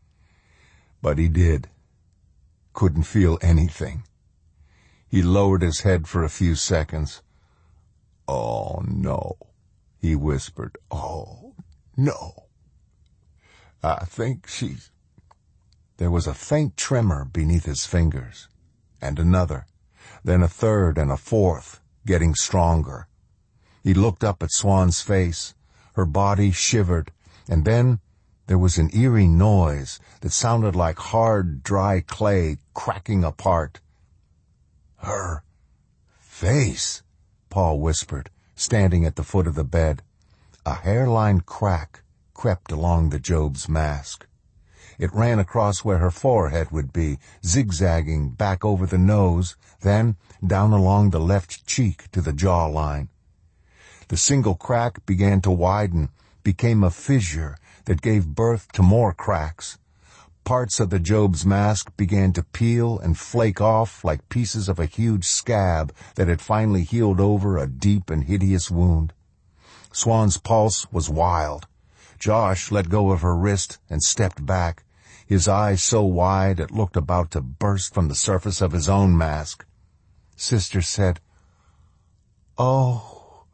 But he did. Couldn't feel anything. He lowered his head for a few seconds. "Oh, no," he whispered. "Oh, no. I think she's—" There was a faint tremor beneath his fingers, and another, then a third and a fourth, getting stronger. He looked up at Swan's face. Her body shivered, and then there was an eerie noise that sounded like hard, dry clay cracking apart. "Her face," Paul whispered, standing at the foot of the bed. A hairline crack crept along the Job's mask. It ran across where her forehead would be, zigzagging back over the nose, then down along the left cheek to the jawline. The single crack began to widen, became a fissure that gave birth to more cracks. Parts of the Job's mask began to peel and flake off like pieces of a huge scab that had finally healed over a deep and hideous wound. Swan's pulse was wild. Josh let go of her wrist and stepped back, his eyes so wide it looked about to burst from the surface of his own mask. Sister said, "Oh,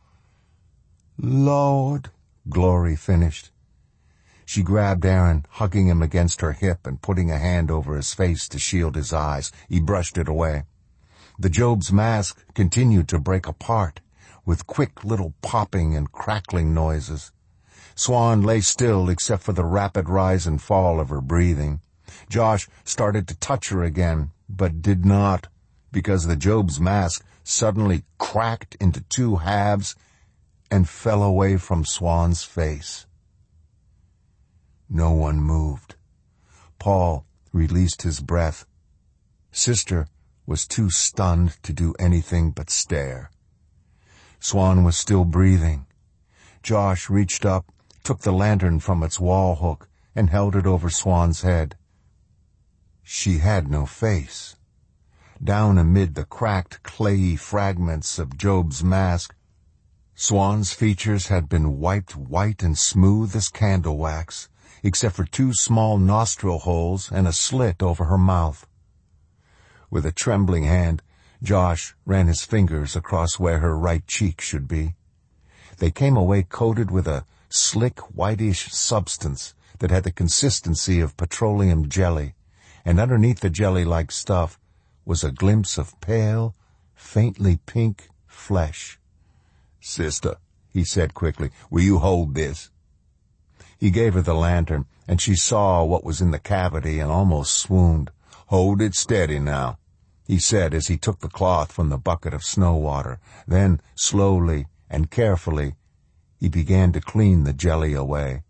Lord," Glory finished. She grabbed Aaron, hugging him against her hip and putting a hand over his face to shield his eyes. He brushed it away. The Job's mask continued to break apart, with quick little popping and crackling noises. Swan lay still except for the rapid rise and fall of her breathing. Josh started to touch her again, but did not, because the Job's mask suddenly cracked into two halves and fell away from Swan's face. No one moved. Paul released his breath. Sister was too stunned to do anything but stare. Swan was still breathing. Josh reached up, took the lantern from its wall hook, and held it over Swan's head. She had no face. Down amid the cracked, clayey fragments of Job's mask, Swan's features had been wiped white and smooth as candle wax, except for two small nostril holes and a slit over her mouth. With a trembling hand, Josh ran his fingers across where her right cheek should be. They came away coated with a slick, whitish substance that had the consistency of petroleum jelly, and underneath the jelly-like stuff was a glimpse of pale, faintly pink flesh. "Sister," he said quickly, "will you hold this?" He gave her the lantern, and she saw what was in the cavity and almost swooned. "Hold it steady now," he said as he took the cloth from the bucket of snow water. Then, slowly and carefully, he began to clean the jelly away.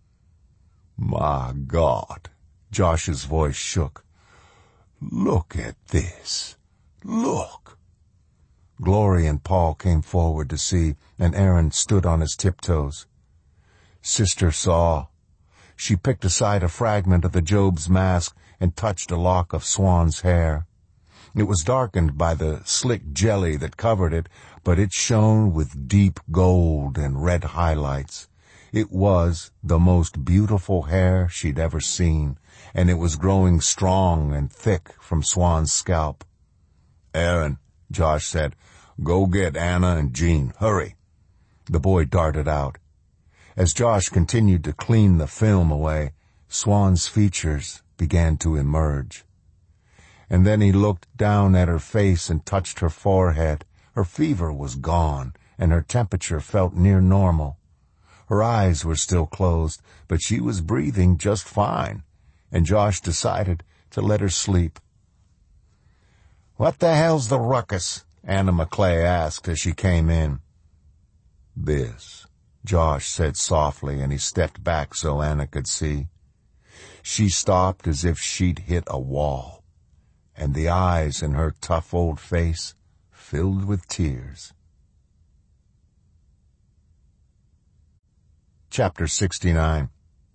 "My God," Josh's voice shook. "Look at this. Look." Glory and Paul came forward to see, and Aaron stood on his tiptoes. Sister saw. She picked aside a fragment of the Job's mask and touched a lock of Swan's hair. It was darkened by the slick jelly that covered it, but it shone with deep gold and red highlights. It was the most beautiful hair she'd ever seen, and it was growing strong and thick from Swan's scalp. "Aaron," Josh said, "go get Anna and Jean. Hurry." The boy darted out. As Josh continued to clean the film away, Swan's features began to emerge. And then he looked down at her face and touched her forehead. Her fever was gone, and her temperature felt near normal. Her eyes were still closed, but she was breathing just fine, and Josh decided to let her sleep. "What the hell's the ruckus?" Anna McClay asked as she came in. "This," Josh said softly, and he stepped back so Anna could see. She stopped as if she'd hit a wall, and the eyes in her tough old face filled with tears. Chapter 69.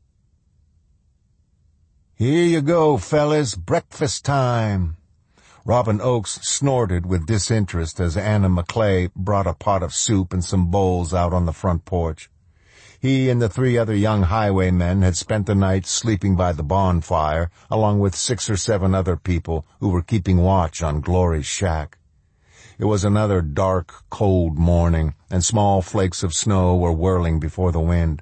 "Here you go, fellas, breakfast time." Robin Oakes snorted with disinterest as Anna McClay brought a pot of soup and some bowls out on the front porch. He and the 3 other young highwaymen had spent the night sleeping by the bonfire, along with 6 or 7 other people who were keeping watch on Glory's shack. It was another dark, cold morning, and small flakes of snow were whirling before the wind.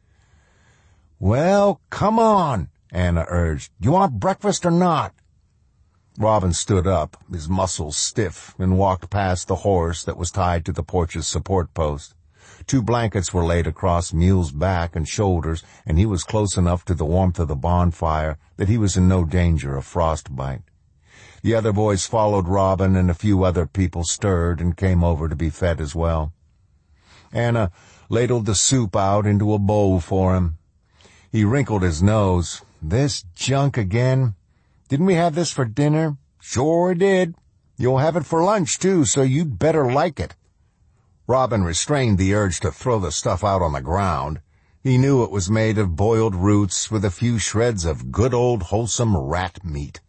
"Well, come on," Anna urged. "You want breakfast or not?" Robin stood up, his muscles stiff, and walked past the horse that was tied to the porch's support post. 2 blankets were laid across Mule's back and shoulders, and he was close enough to the warmth of the bonfire that he was in no danger of frostbite. The other boys followed Robin, and a few other people stirred and came over to be fed as well. Anna ladled the soup out into a bowl for him. He wrinkled his nose. "This junk again? Didn't we have this for dinner?" "Sure did. You'll have it for lunch, too, so you'd better like it." Robin restrained the urge to throw the stuff out on the ground. He knew it was made of boiled roots with a few shreds of good old wholesome rat meat.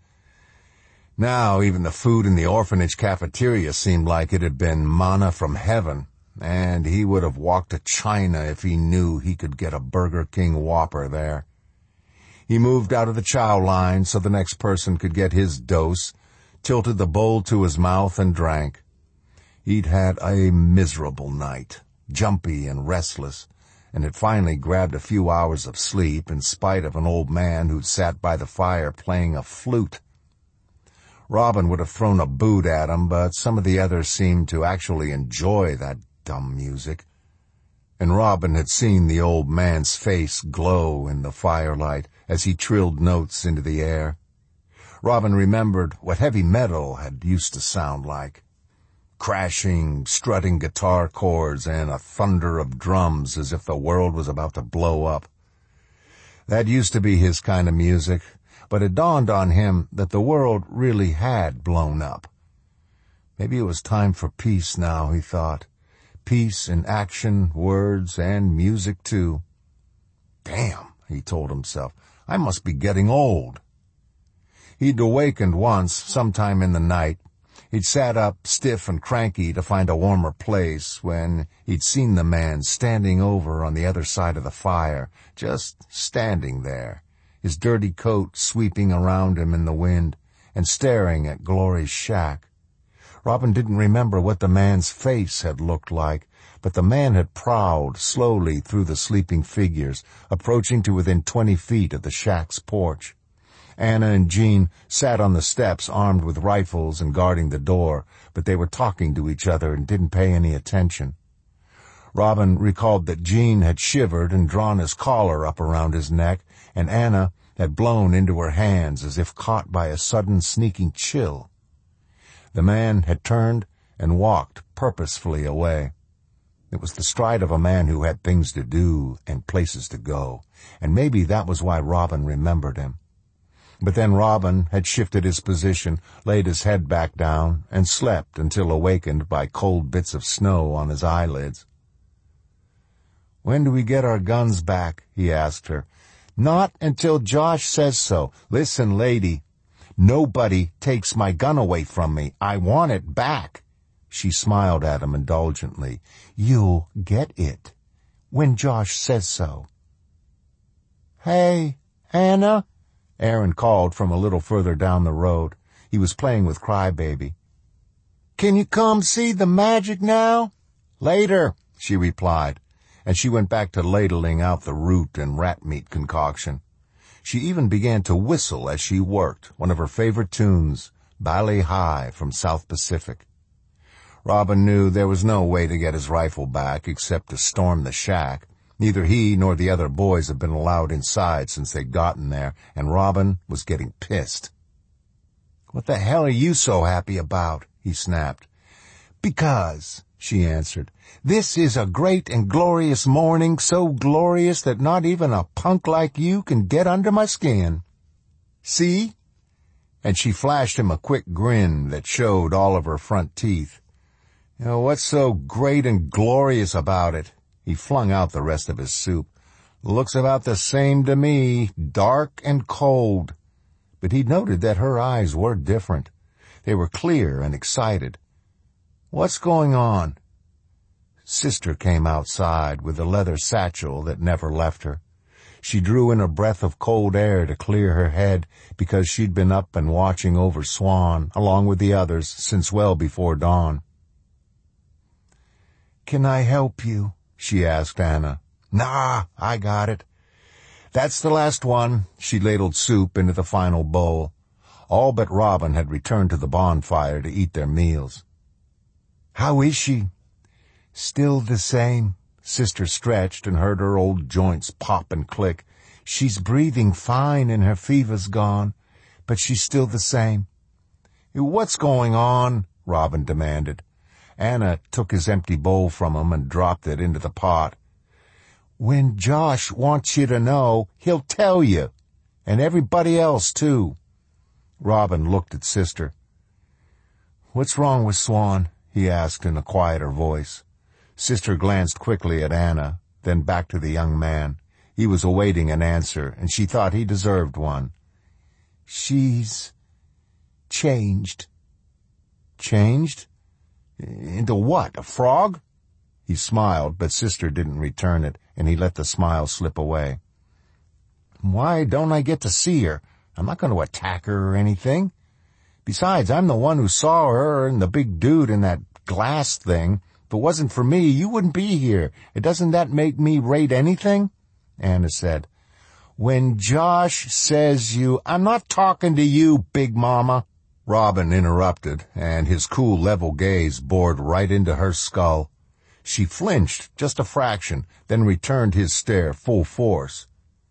Now even the food in the orphanage cafeteria seemed like it had been manna from heaven, and he would have walked to China if he knew he could get a Burger King Whopper there. He moved out of the chow line so the next person could get his dose, tilted the bowl to his mouth, and drank. He'd had a miserable night, jumpy and restless, and had finally grabbed a few hours of sleep in spite of an old man who'd sat by the fire playing a flute. Robin would have thrown a boot at him, but some of the others seemed to actually enjoy that dumb music. And Robin had seen the old man's face glow in the firelight as he trilled notes into the air. Robin remembered what heavy metal had used to sound like. Crashing, strutting guitar chords and a thunder of drums as if the world was about to blow up. That used to be his kind of music, but it dawned on him that the world really had blown up. Maybe it was time for peace now, he thought. Peace in action, words, and music, too. Damn, he told himself, I must be getting old. He'd awakened once, sometime in the night. He'd sat up, stiff and cranky, to find a warmer place when he'd seen the man standing over on the other side of the fire, just standing there, his dirty coat sweeping around him in the wind, and staring at Glory's shack. Robin didn't remember what the man's face had looked like, but the man had prowled slowly through the sleeping figures, approaching to within 20 feet of the shack's porch. Anna and Jean sat on the steps armed with rifles and guarding the door, but they were talking to each other and didn't pay any attention. Robin recalled that Jean had shivered and drawn his collar up around his neck, and Anna had blown into her hands as if caught by a sudden sneaking chill. The man had turned and walked purposefully away. It was the stride of a man who had things to do and places to go, and maybe that was why Robin remembered him. But then Robin had shifted his position, laid his head back down, and slept until awakened by cold bits of snow on his eyelids. "When do we get our guns back?" he asked her. "Not until Josh says so. Listen, lady, nobody takes my gun away from me. I want it back." She smiled at him indulgently. "You'll get it when Josh says so." "Hey, Anna," Aaron called from a little further down the road. He was playing with Crybaby. "Can you come see the magic now?" "Later," she replied, and she went back to ladling out the root and rat meat concoction. She even began to whistle as she worked, one of her favorite tunes, Bali High from South Pacific. Robin knew there was no way to get his rifle back except to storm the shack. Neither he nor the other boys had been allowed inside since they'd gotten there, and Robin was getting pissed. "What the hell are you so happy about?" he snapped. "Because," she answered, "this is a great and glorious morning, so glorious that not even a punk like you can get under my skin. See?" And she flashed him a quick grin that showed all of her front teeth. "You know, what's so great and glorious about it?" He flung out the rest of his soup. "Looks about the same to me, dark and cold." But he noted that her eyes were different. They were clear and excited. "What's going on?" Sister came outside with a leather satchel that never left her. She drew in a breath of cold air to clear her head because she'd been up and watching over Swan, along with the others, since well before dawn. "Can I help you?" she asked Anna. "Nah, I got it." "That's the last one." She ladled soup into the final bowl. All but Robin had returned to the bonfire to eat their meals. "How is she?" "Still the same." Sister stretched and heard her old joints pop and click. "She's breathing fine and her fever's gone, but she's still the same." "What's going on?" Robin demanded. Anna took his empty bowl from him and dropped it into the pot. "When Josh wants you to know, he'll tell you. And everybody else, too." Robin looked at Sister. "What's wrong with Swan?" he asked in a quieter voice. Sister glanced quickly at Anna, then back to the young man. He was awaiting an answer, and she thought he deserved one. "She's changed." "Changed? Into what, a frog?" He smiled, but Sister didn't return it, and he let the smile slip away. "Why don't I get to see her? I'm not going to attack her or anything. Besides, I'm the one who saw her and the big dude in that glass thing. If it wasn't for me, you wouldn't be here. Doesn't that make me rate anything?" Anna said. "When Josh says you—" "I'm not talking to you, Big Mama." Robin interrupted, and his cool, level gaze bored right into her skull. She flinched just a fraction, then returned his stare full force.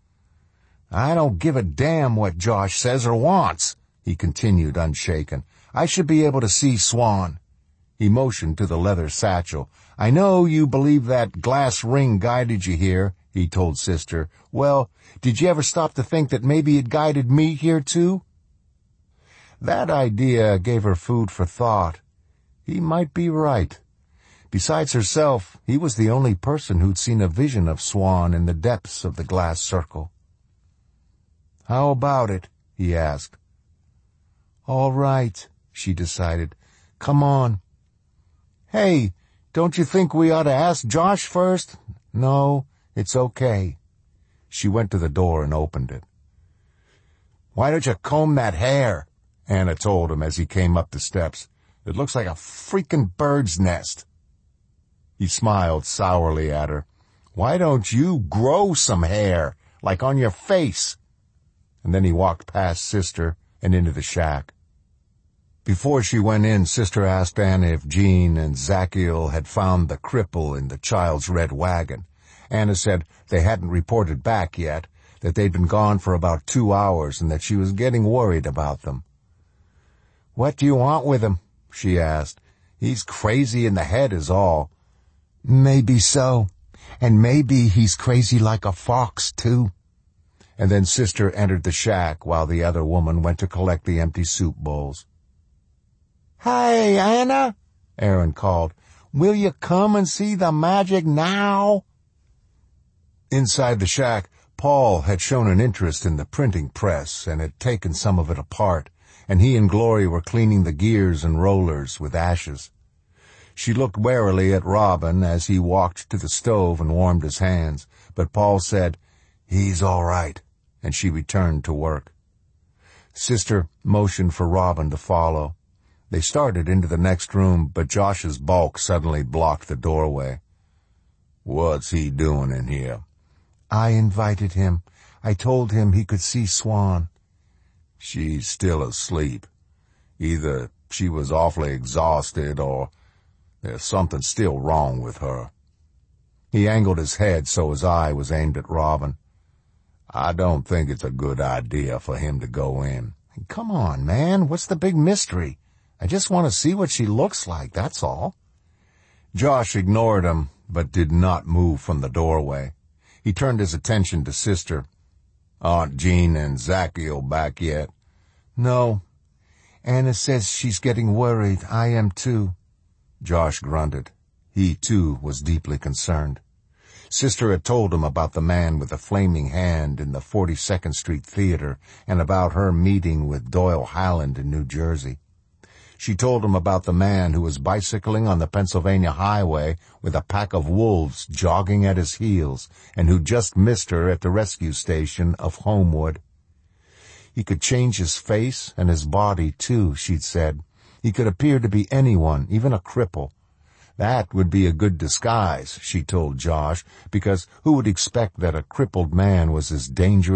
"I don't give a damn what Josh says or wants," he continued unshaken. "I should be able to see Swan." He motioned to the leather satchel. "I know you believe that glass ring guided you here," he told Sister. "Well, did you ever stop to think that maybe it guided me here, too?" That idea gave her food for thought. He might be right. Besides herself, he was the only person who'd seen a vision of Swan in the depths of the glass circle. "How about it?" he asked. "All right," she decided. "Come on." "Hey, don't you think we ought to ask Josh first?" "No, it's okay." She went to the door and opened it. "Why don't you comb that hair?" Anna told him as he came up the steps. "It looks like a freaking bird's nest." He smiled sourly at her. "Why don't you grow some hair, like on your face?" And then he walked past Sister and into the shack. Before she went in, Sister asked Anna if Jean and Zachiel had found the cripple in the child's red wagon. Anna said they hadn't reported back yet, that they'd been gone for about 2 hours, and that she was getting worried about them. "What do you want with him?" she asked. "He's crazy in the head is all." "Maybe so. And maybe he's crazy like a fox, too." And then Sister entered the shack while the other woman went to collect the empty soup bowls. "Hey, Anna," Aaron called. "Will you come and see the magic now?" Inside the shack, Paul had shown an interest in the printing press and had taken some of it apart, and he and Glory were cleaning the gears and rollers with ashes. She looked warily at Robin as he walked to the stove and warmed his hands, but Paul said, "He's all right," and she returned to work. Sister motioned for Robin to follow. They started into the next room, but Josh's bulk suddenly blocked the doorway. "What's he doing in here?" "I invited him. I told him he could see Swan." "She's still asleep. Either she was awfully exhausted or there's something still wrong with her." He angled his head so his eye was aimed at Robin. "I don't think it's a good idea for him to go in." "Come on, man. What's the big mystery? I just want to see what she looks like, that's all." Josh ignored him, but did not move from the doorway. He turned his attention to Sister. "Aren't Jean and Zachiel back yet?" "No. Anna says she's getting worried. I am too." Josh grunted. He, too, was deeply concerned. Sister had told him about the man with the flaming hand in the 42nd Street Theater and about her meeting with Doyle Halland in New Jersey. She told him about the man who was bicycling on the Pennsylvania highway with a pack of wolves jogging at his heels and who just missed her at the rescue station of Homewood. He could change his face and his body, too, she'd said. He could appear to be anyone, even a cripple. That would be a good disguise, she told Josh, because who would expect that a crippled man was as dangerous